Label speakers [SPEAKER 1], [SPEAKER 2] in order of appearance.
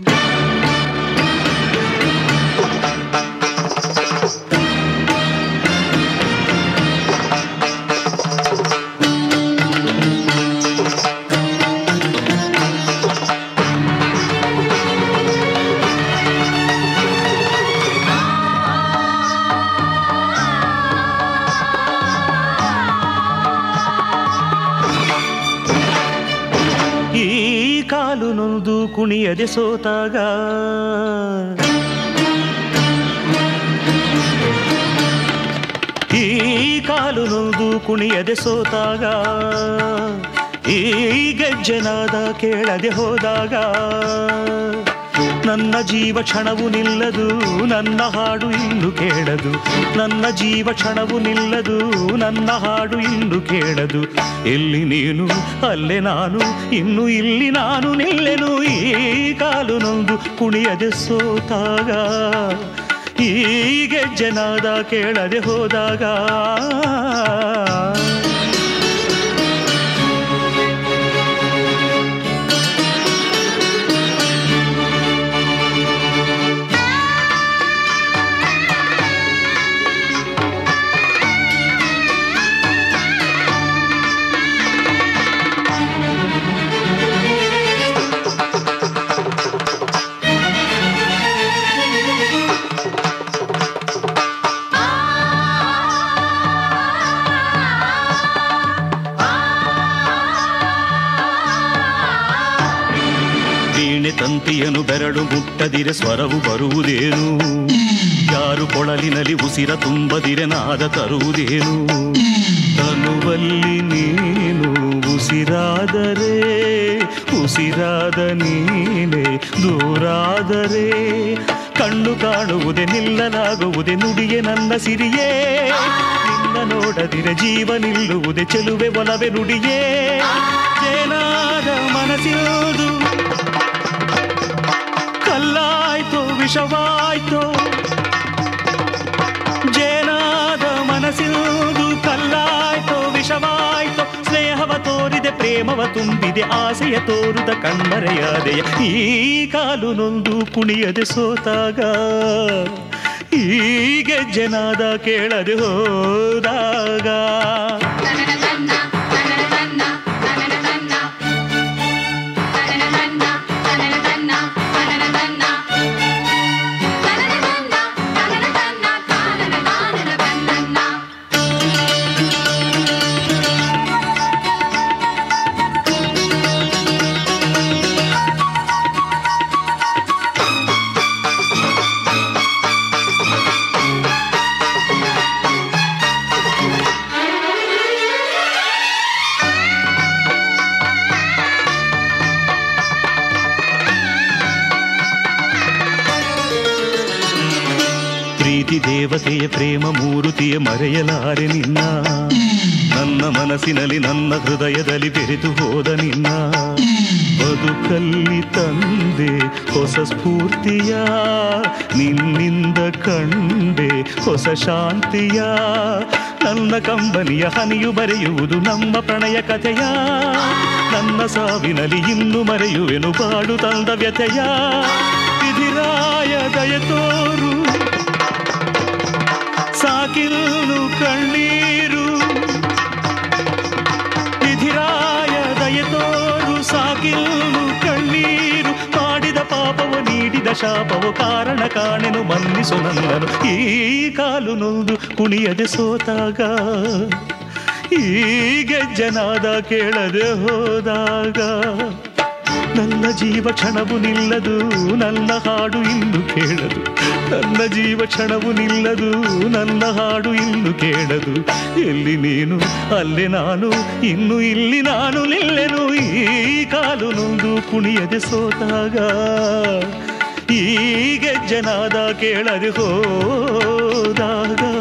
[SPEAKER 1] ಕಾಲು ನೊಂದು ಕುಣಿಯದೆ ಸೋತಾಗ ಈ ಕಾಲು ನೊಂದು ಕುಣಿಯದೆ ಸೋತಾಗ ಈ ಗೆಜ್ಜೆನಾದ ಕೇಳದೆ ಹೋದಾಗ ನನ್ನ ಜೀವ ಕ್ಷಣವು ನಿಲ್ಲದು ನನ್ನ ಹಾಡು ಇನ್ನು ಕೇಳದು ನನ್ನ ಜೀವ ಕ್ಷಣವು ನಿಲ್ಲದು ನನ್ನ ಹಾಡು ಇನ್ನು ಕೇಳದು ಎಲ್ಲಿ ನೀನು ಅಲ್ಲೇ ನಾನು ಇನ್ನು ಇಲ್ಲಿ ನಾನು ನಿಲ್ಲೆನು ಈ ಕಾಲು ನೊಂದು ಕುಣಿಯದೆ ಸೋತಾಗ ಈ ಗೆಜ್ಜೆನಾದ ಕೇಳದೆ ಹೋದಾಗ ತಂತಿಯನು ಬೆರಳು ಮುಟ್ಟದಿರೆ ಸ್ವರವು ಬರುವುದೇನು ಯಾರು ಕೊಳಲಿನಲ್ಲಿ ಉಸಿರ ತುಂಬದಿರೆ ನಾದ ತರುವುದೇನು ತನುವಲ್ಲಿ ನೀನು ಉಸಿರಾದರೆ ಉಸಿರಾದ ನೀನೆ ದೂರಾದರೆ ಕಣ್ಣು ಕಾಣುವುದೇ ನಿಲ್ಲಲಾಗುವುದೇ ನುಡಿಯೇ ನನ್ನ ಸಿರಿಯೇ ನಿನ್ನ ನೋಡದಿರೆ ಜೀವ ನಿಲ್ಲುವುದೇ ಚೆಲುವೆ ಒಲವೆ ನುಡಿಯೇ ಏನಾದ ಮನಸ್ಸಿರುವುದು ಕಲ್ಲಾಯ್ತೋ ವಿಷವಾಯ್ತೋ ಜೇನಾದ ಮನಸ್ಸಿರುವುದು ಕಲ್ಲಾಯ್ತೋ ವಿಷವಾಯ್ತೋ ಸ್ನೇಹವ ತೋರಿದೆ ಪ್ರೇಮವ ತುಂಬಿದೆ ಆಸೆಯ ತೋರುದ ಕಣ್ಮರೆಯಾದೆಯ ಈ ಕಾಲು ನೊಂದು ಕುಣಿಯದೆ ಸೋತಾಗ ಈ ಗೆಜ್ಜೆನಾದ ಕೇಳದೆ ಹೋದಾಗ ಪ್ರೀತಿ ದೇವತೆಯ ಪ್ರೇಮ ಮೂರುತಿಯ ಮರೆಯಲಾರೆ ನಿನ್ನ ನನ್ನ ಮನಸ್ಸಿನಲ್ಲಿ ನನ್ನ ಹೃದಯದಲ್ಲಿ ಬೆರೆತು ಹೋದ ನಿನ್ನ ಬದುಕಲ್ಲಿ ತಂದೆ ಹೊಸ ಸ್ಫೂರ್ತಿಯ ನಿನ್ನಿಂದ ಕಂಡೆ ಹೊಸ ಶಾಂತಿಯ ನನ್ನ ಕಂಬನಿಯ ಹನಿಯು ಬರೆಯುವುದು ನಮ್ಮ ಪ್ರಣಯ ಕಥೆಯ ನನ್ನ ಸಾವಿನಲ್ಲಿ ಇನ್ನು ಮರೆಯುವೆನು ಬಾಡು ತಂದ ವ್ಯಥೆಯ ವಿಧಿರಾಯ ದಯ ತೋರು ಸಾಕಿಲ್ಲು ಕಣ್ಣೀರು ವಿಧಿರಾಯ ದಯ ತೋರು ಸಾಕಿಲ್ಲು ಕಣ್ಣೀರು ಮಾಡಿದ ಪಾಪವು ನೀಡಿದ ಶಾಪವು ಕಾರಣ ಕಾಣೆನು ಮನ್ನಿಸು ನನ್ನನು ಈ ಕಾಲು ನೊಂದು ಕುಣಿಯದೆ ಸೋತಾಗ ಈ ಗೆಜ್ಜೆನಾದ ಕೇಳದೆ ಹೋದಾಗ ನನ್ನ ಜೀವ ಕ್ಷಣವು ನಿಲ್ಲದು ನನ್ನ ಹಾಡು ಇನ್ನು ಕೇಳದು ನನ್ನ ಜೀವ ಕ್ಷಣವು ನಿಲ್ಲದು ನನ್ನ ಹಾಡು ಇನ್ನು ಕೇಳದು ಎಲ್ಲಿ ನೀನು ಅಲ್ಲೇ ನಾನು ಇನ್ನು ಇಲ್ಲಿ ನಾನು ನಿಲ್ಲೆನು ಈ ಕಾಲು ನೊಂದು ಕುಣಿಯದೆ ಸೋತಾಗ ಈ ಗೆಜ್ಜೆನಾದ ಕೇಳದೆ ಹೋದಾಗ